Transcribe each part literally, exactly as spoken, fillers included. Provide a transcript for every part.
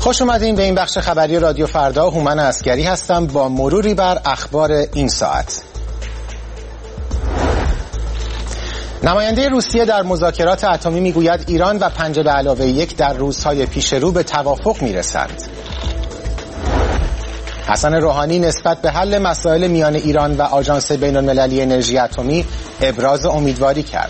خوش اومدین به این بخش خبری رادیو فردا. هومن عسگری هستم با مروری بر اخبار این ساعت. نماینده روسیه در مذاکرات اتمی میگوید ایران و پنج به علاوه یک در روزهای پیش رو به توافق میرسند. حسن روحانی نسبت به حل مسائل میان ایران و آژانس بین‌المللی انرژی اتمی ابراز امیدواری کرد.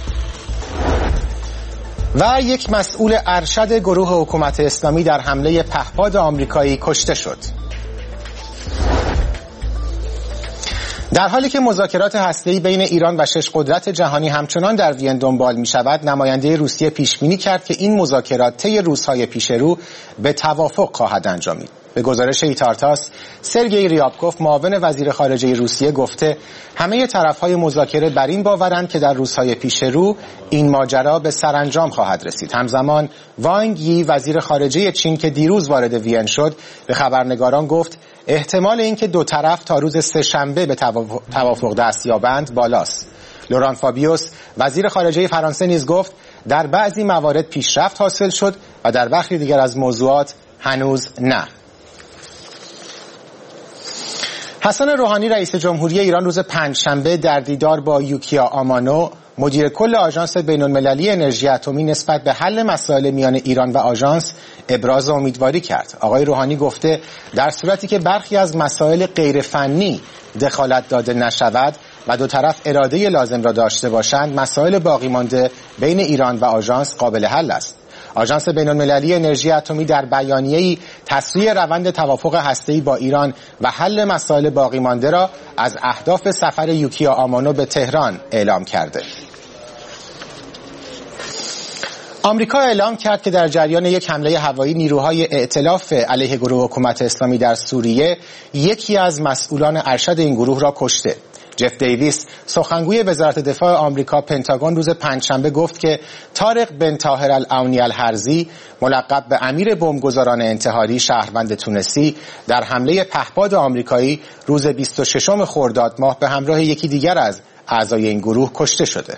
و یک مسئول ارشد گروه حکومت اسلامی در حمله پهپاد آمریکایی کشته شد. در حالی که مذاکرات هسته‌ای بین ایران و شش قدرت جهانی همچنان در وین دنبال می شود، نماینده روسیه پیش بینی کرد که این مذاکرات طی روزهای پیش رو به توافق خواهد انجامید. به گزارش ایتارتاس، سرگئی ریابکوف معاون وزیر خارجه روسیه گفته همه طرف‌های مذاکره بر این باورند که در روزهای پیش رو این ماجرا به سرانجام خواهد رسید. همزمان وانگ یی وزیر خارجه چین که دیروز وارد وین شد به خبرنگاران گفت احتمال اینکه دو طرف تا روز سه‌شنبه به توافق دست یابند بالاست. لوران فابیوس وزیر خارجه فرانسه نیز گفت در بعضی موارد پیشرفت حاصل شد و در برخی دیگر از موضوعات هنوز نه. حسن روحانی رئیس جمهوری ایران روز پنجشنبه در دیدار با یوکیا آمانو مدیر کل آژانس بین‌المللی انرژی اتمی نسبت به حل مسائل میان ایران و آژانس ابراز امیدواری کرد. آقای روحانی گفته در صورتی که برخی از مسائل غیر فنی دخالت داده نشود و دو طرف اراده لازم را داشته باشند، مسائل باقی مانده بین ایران و آژانس قابل حل است. آژانس بین‌المللی انرژی اتمی در بیانیه‌ای تسریع روند توافق هسته‌ای با ایران و حل مسائل باقی مانده را از اهداف سفر یوکیا آمانو به تهران اعلام کرده. آمریکا اعلام کرد که در جریان یک حمله هوایی نیروهای ائتلاف علیه گروه حکومت اسلامی در سوریه یکی از مسئولان ارشد این گروه را کشته. جف دیویس سخنگوی وزارت دفاع آمریکا پنتاگون روز پنجشنبه گفت که طارق بن طاهر العونی الحرزی ملقب به امیر بمبگذاران انتحاری شهروند تونسی در حمله پهپاد آمریکایی روز بیست و ششم خرداد ماه به همراه یکی دیگر از اعضای این گروه کشته شده.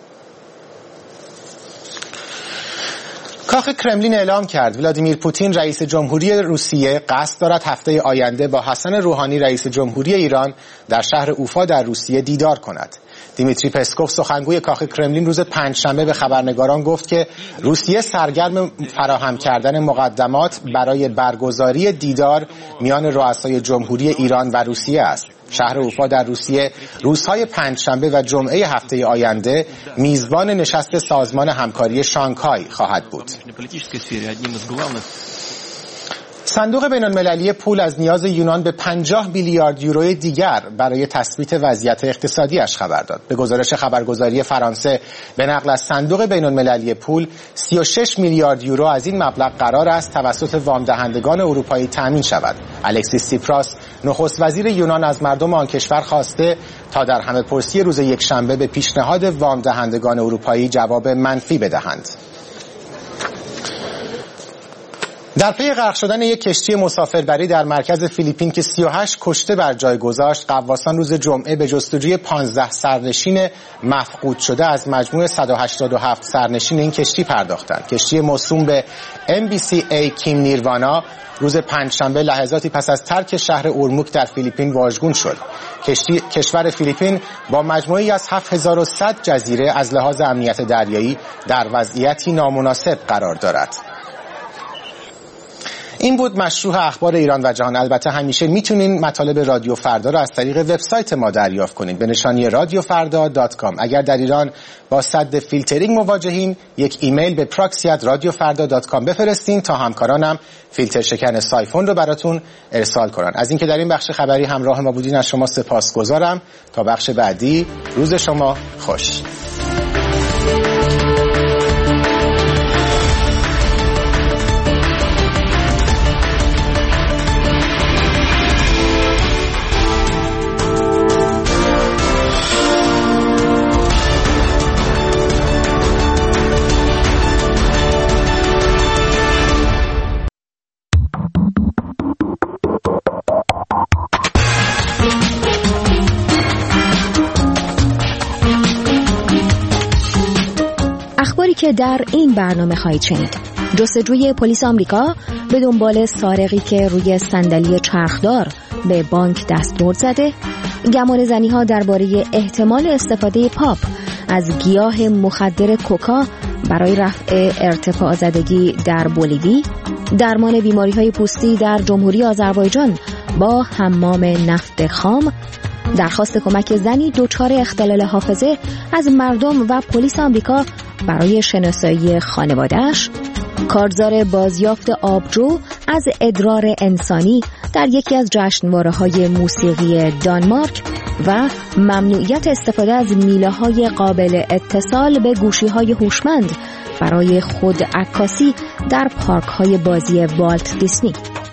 کاخ کرملین اعلام کرد ولادیمیر پوتین رئیس جمهوری روسیه قصد دارد هفته آینده با حسن روحانی رئیس جمهوری ایران در شهر اوفا در روسیه دیدار کند. دیمیتری پسکوف سخنگوی کاخ کرملین روز پنجشنبه به خبرنگاران گفت که روسیه سرگرم فراهم کردن مقدمات برای برگزاری دیدار میان رؤسای جمهوری ایران و روسیه است. شهر اوفا در روسیه روزهای پنجشنبه و جمعه هفته آینده میزبان نشست سازمان همکاری شانگهای خواهد بود. صندوق بین‌المللی پول از نیاز یونان به پنجاه میلیارد یورو دیگر برای تثبیت وضعیت اقتصادیش خبر داد. به گزارش خبرگزاری فرانسه به نقل از صندوق بین‌المللی پول سی و شش میلیارد یورو از این مبلغ قرار است توسط وام دهندگان اروپایی تامین شود. الکسیس سیپراس نخست وزیر یونان از مردم آن کشور خواسته تا در همه‌پرسی روز یکشنبه به پیشنهاد وام دهندگان اروپایی جواب منفی بدهند. در پی غرق شدن یک کشتی مسافربری در مرکز فیلیپین که سی و هشت کشته بر جای گذاشت، غواصان روز جمعه به جستجوی پانزده سرنشین مفقود شده از مجموع صد و هشتاد و هفت سرنشین این کشتی پرداختند. کشتی موسوم به ام بی سی ای کیم نیروانا روز پنجشنبه لحظاتی پس از ترک شهر اورموک در فیلیپین واژگون شد. کشتی کشور فیلیپین با مجموعی از هفت هزار و صد جزیره از لحاظ امنیت دریایی در وضعیتی نامناسب قرار دارد. این بود مشروع اخبار ایران و جهان. البته همیشه میتونین مطالب رادیو فردا را از طریق وبسایت ما دریافت کنید به نشانی رادیو فردا دات کام. اگر در ایران با سد فیلترینگ مواجهین، یک ایمیل به پراکسی ات رادیو فردا دات کام بفرستین تا همکارانم فیلتر شکن سایفون رو براتون ارسال کنن. از اینکه در این بخش خبری همراه ما بودین از شما سپاسگزارم. تا بخش بعدی، روز شما خوش. اخباری که در این برنامه خواهید شنید. جستجوی پلیس آمریکا به دنبال سارقی که روی صندلی چرخدار به بانک دستبرد زده. گمان زنی‌ها درباره احتمال استفاده پاپ از گیاه مخدر کوکا برای رفع ارتفاع زدگی در بولیوی. درمان بیماری‌های پوستی در جمهوری آذربایجان با حمام نفت خام. درخواست کمک زنی دچار اختلال حافظه از مردم و پلیس آمریکا برای شناسایی خانواده‌اش. کارزار بازیافت آبجو از ادرار انسانی در یکی از جشنواره‌های موسیقی دانمارک و ممنوعیت استفاده از میله‌های قابل اتصال به گوشی‌های هوشمند برای خود عکاسی در پارک‌های بازی والت دیسنی.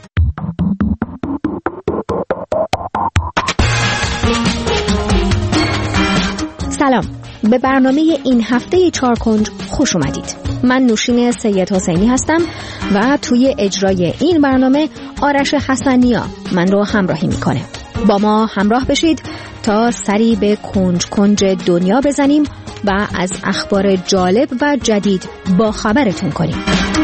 سلام، به برنامه این هفته چارکنج خوش اومدید. من نوشین سید حسینی هستم و توی اجرای این برنامه آرش حسنیا من رو همراهی میکنه. با ما همراه بشید تا سری به کنج کنج دنیا بزنیم و از اخبار جالب و جدید با خبرتون کنیم.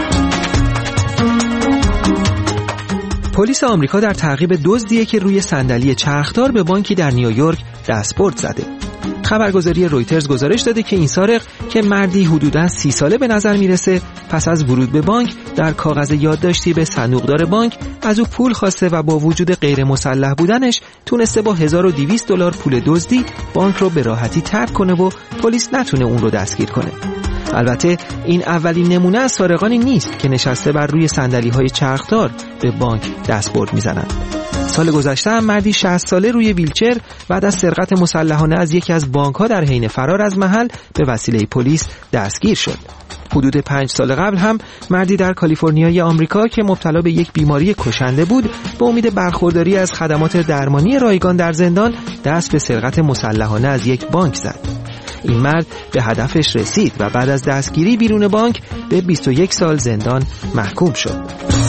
پلیس آمریکا در تعقیب دزدی که روی صندلی چرخدار به بانکی در نیویورک دستبرد زده. خبرگزاری رویترز گزارش داده که این سارق که مردی حدوداً سی ساله به نظر میرسه پس از ورود به بانک در کاغذ یادداشتی به صندوقدار بانک از او پول خواسته و با وجود غیر مسلح بودنش تونسته با هزار و دویست دلار پول دزدی بانک رو به راحتی ترک کنه و پلیس نتونه اون رو دستگیر کنه. البته این اولین نمونه از سارقانی نیست که نشسته بر روی صندلی‌های چرخدار به بانک دستبرد میزنن. سال گذشته هم مردی شصت ساله روی ویلچر بعد از سرقت مسلحانه از یکی از بانک‌ها در حین فرار از محل به وسیله پلیس دستگیر شد. حدود پنج سال قبل هم مردی در کالیفرنیای آمریکا که مبتلا به یک بیماری کشنده بود به امید برخورداری از خدمات درمانی رایگان در زندان دست به سرقت مسلحانه از یک بانک زد. این مرد به هدفش رسید و بعد از دستگیری بیرون بانک به بیست و یک سال زندان محکوم شد.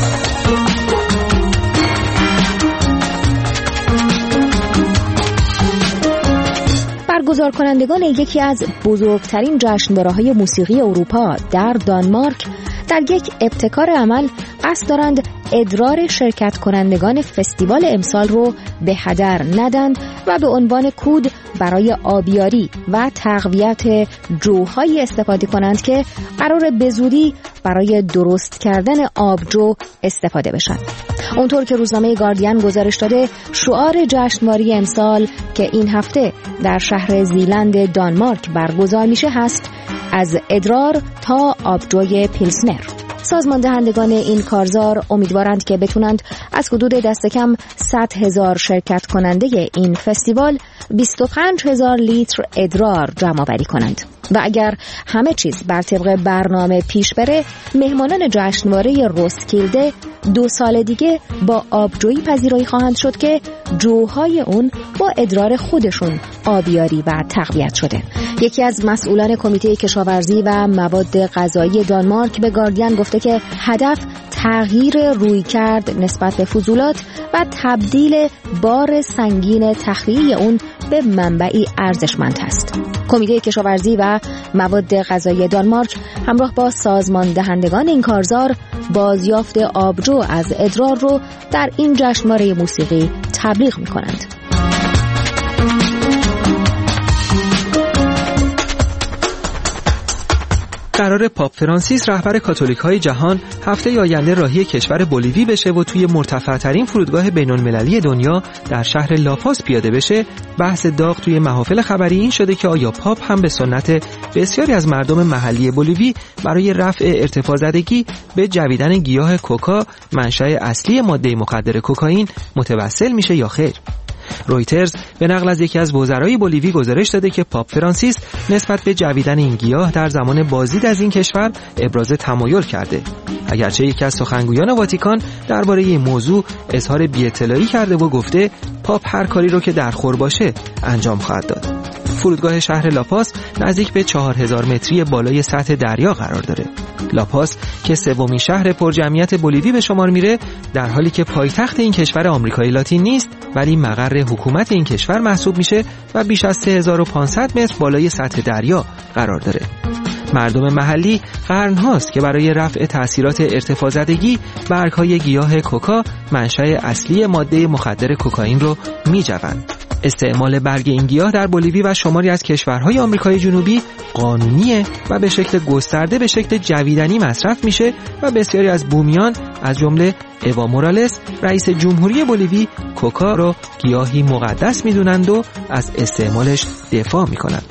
برگزار کنندگان یکی از بزرگترین جشنواره‌های موسیقی اروپا در دانمارک در یک ابتکار عمل قصد دارند ادرار شرکت کنندگان فستیوال امسال رو به هدر ندن و به عنوان کود برای آبیاری و تقویت جوهایی استفاده کنند که قراره به زودی برای درست کردن آبجو استفاده بشن. اونطور که روزنامه گاردین گزارش داده، شعار جشنواره امسال که این هفته در شهر زیلند دانمارک برگزار میشه هست از ادرار تا آبجوی پیلسنر. سازمان دهندگان این کارزار امیدوارند که بتونند از حدود دست کم صد هزار شرکت کننده این فستیوال بیست و پنج هزار لیتر ادرار جمع آوری کنند و اگر همه چیز بر طبق برنامه پیش بره مهمانان جشنواره روسکیلده دو سال دیگه با آبجویی پذیرایی خواهند شد که جوهای اون با ادرار خودشون آبیاری و تقویت شده. یکی از مسئولان کمیته کشاورزی و مواد غذایی دانمارک به گاردین گفته که هدف تغییر رویکرد نسبت به فضولات و تبدیل بار سنگین تخلیه اون به منبعی ارزشمند است. کمیته کشاورزی و مواد غذایی دانمارک همراه با سازمان دهندگان این کارزار بازیافت آبجو از ادرار رو در این جشنواره موسیقی تبلیغ می‌کنند. قرار پاپ فرانسیس رهبر کاتولیک‌های جهان هفته آینده راهی کشور بولیوی بشه و توی مرتفع‌ترین فرودگاه بین‌المللی دنیا در شهر لاپاس پیاده بشه. بحث داغ توی محافل خبری این شده که آیا پاپ هم به سنت بسیاری از مردم محلی بولیوی برای رفع ارتفاع زدگی به جویدن گیاه کوکا منشأ اصلی ماده مخدر کوکائین متوسل میشه یا خیر؟ رویترز به نقل از یکی از وزرای بولیوی گزارش داده که پاپ فرانسیس نسبت به جویدن این گیاه در زمان بازدید از این کشور ابراز تمایل کرده. اگرچه یکی از سخنگویان واتیکان درباره این موضوع اظهار بی‌اطلاعی کرده و گفته پاپ هر کاری رو که در خور باشه انجام خواهد داد. فرودگاه شهر لاپاس نزدیک به چهار هزار متری بالای سطح دریا قرار داره. لاپاس که سومین شهر پرجمعیت بولیوی به شمار میره، در حالی که پایتخت این کشور آمریکای لاتین نیست ولی مقر حکومت این کشور محسوب میشه و بیش از سه هزار و پانصد متر بالای سطح دریا قرار داره. مردم محلی قرن‌هاست که برای رفع تأثیرات ارتفاع زدگی برگ‌های گیاه کوکا منشأ اصلی ماده مخدر کوکائین رو می‌جوند. استعمال برگ این گیاه در بولیوی و شماری از کشورهای آمریکای جنوبی قانونیه و به شکل گسترده به شکل جویدنی مصرف میشه و بسیاری از بومیان از جمله اوا مورالس رئیس جمهوری بولیوی کوکا رو گیاهی مقدس میدونند و از استعمالش دفاع میکنند.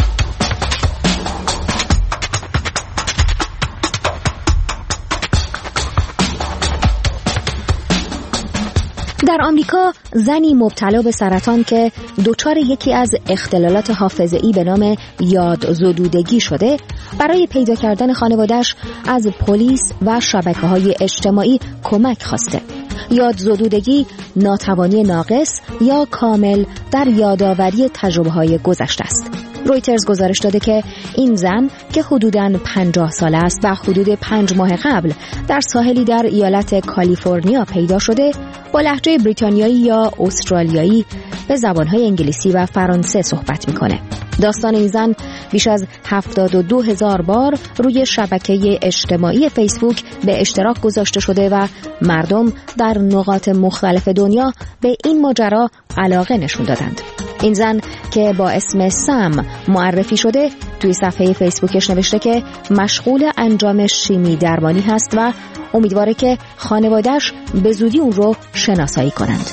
در آمریکا زنی مبتلا به سرطان که دچار یکی از اختلالات حافظه‌ای به نام یادزدودگی شده برای پیدا کردن خانواده‌اش از پلیس و شبکه‌های اجتماعی کمک خواسته. یادزدودگی ناتوانی ناقص یا کامل در یادآوری تجربه‌های گذشته است. رویترز گزارش داده که این زن که حدوداً پنجاه ساله است و حدود پنج ماه قبل در ساحلی در ایالت کالیفرنیا پیدا شده، با لهجه بریتانیایی یا استرالیایی به زبانهای انگلیسی و فرانسه صحبت میکنه. داستان این زن بیش از هفتاد و دو هزار بار روی شبکه اجتماعی فیسبوک به اشتراک گذاشته شده و مردم در نقاط مختلف دنیا به این ماجرا علاقه نشون دادند. این زن که با اسم سم معرفی شده توی صفحه فیسبوکش نوشته که مشغول انجام شیمی درمانی هست و امیدواره که خانواده‌اش به زودی اون رو شناسایی کنند.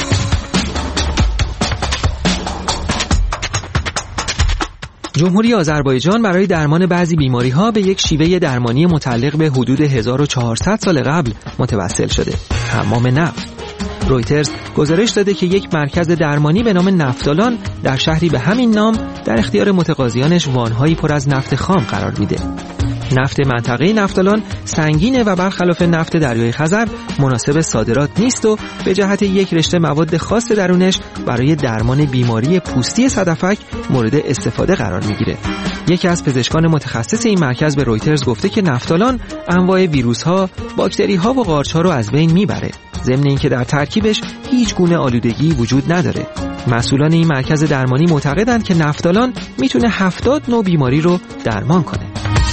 جمهوری آذربایجان برای درمان بعضی بیماری‌ها به یک شیوه درمانی متعلق به حدود هزار و چهارصد سال قبل متوسل شده: حمام نفت. رویترز گزارش داده که یک مرکز درمانی به نام نفتالان در شهری به همین نام در اختیار متقاضیانش وان‌هایی پر از نفت خام قرار میده. نفت منطقه نفتالان سنگینه و برخلاف نفت دریای خزر مناسب صادرات نیست و به جهت یک رشته مواد خاص درونش برای درمان بیماری پوستی صدفک مورد استفاده قرار میگیره. یکی از پزشکان متخصص این مرکز به رویترز گفته که نفتالان انواع ویروس‌ها، باکتری‌ها و قارچ‌ها رو از بین میبره، ضمن اینکه در ترکیبش هیچ گونه آلودگی وجود نداره. مسئولان این مرکز درمانی معتقدند که نفتالان میتونه هفتاد نوع بیماری رو درمان کنه.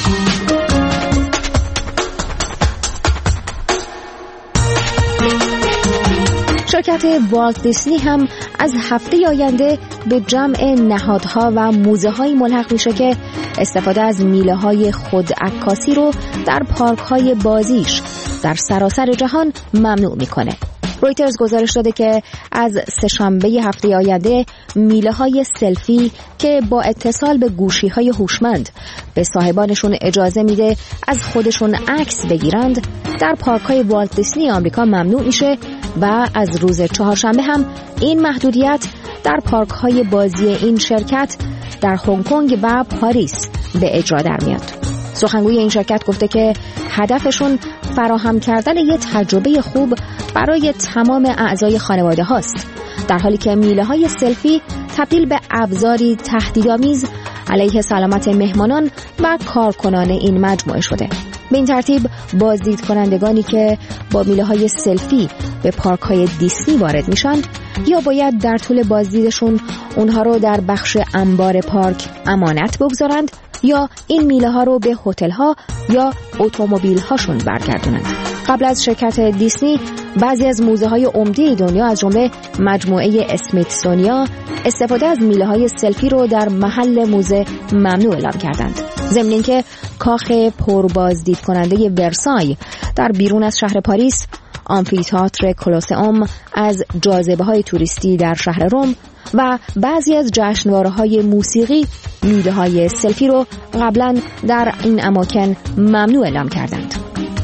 شرکت والت دیسنی هم از هفته آینده به جمع نهادها و موزه‌های ملحق میشه که استفاده از میله‌های خودعکاسی رو در پارک‌های بازیش در سراسر جهان ممنوع میکنه. رویترز گزارش داده که از سه‌شنبه هفته آینده میله‌های سلفی که با اتصال به گوشی‌های هوشمند به صاحبانشون اجازه میده از خودشون عکس بگیرند در پارک‌های والت دیسنی آمریکا ممنوع میشه و از روز چهارشنبه هم این محدودیت در پارک‌های بازی این شرکت در هنگ کنگ و پاریس به اجرا در میاد. سخنگوی این شرکت گفته که هدفشون فراهم کردن یه تجربه خوب برای تمام اعضای خانواده هاست، در حالی که میله های سلفی تبدیل به ابزاری تهدیدآمیز علیه سلامت مهمانان و کارکنان این مجموعه شده. به این ترتیب بازدید کنندگانی که با میله های سلفی به پارک های دیسنی وارد میشن یا باید در طول بازدیدشون اونها رو در بخش انبار پارک امانت بگذارند یا این میله ها رو به هتل ها یا اتومبیل هاشون برگردونند. قبل از شرکت دیسنی بعضی از موزه های عمده دنیا از جمله مجموعه اسمیتسونیا استفاده از میله های سلفی رو در محل موزه ممنوع اعلام کردند. ضمن اینکه کاخ پربازدید کننده ورسای در بیرون از شهر پاریس، آمفی‌تئاتر کلوسئوم از جاذبه‌های توریستی در شهر روم و بعضی از جشنواره‌های موسیقی میله‌های سلفی رو قبلا در این اماکن ممنوع اعلام کردند.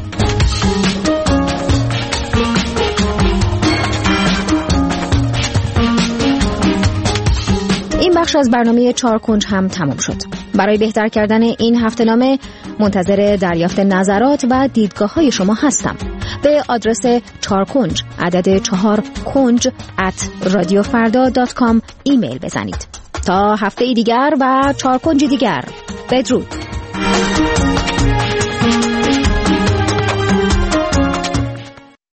این بخش از برنامه چهار کنج هم تمام شد. برای بهتر کردن این هفته‌نامه منتظر دریافت نظرات و دیدگاه‌های شما هستم. به آدرس چهار کنج عدد چهار کنج ات رادیو فردا دات کام ایمیل بزنید. تا هفته دیگر و چهار کنج دیگر، بدرود.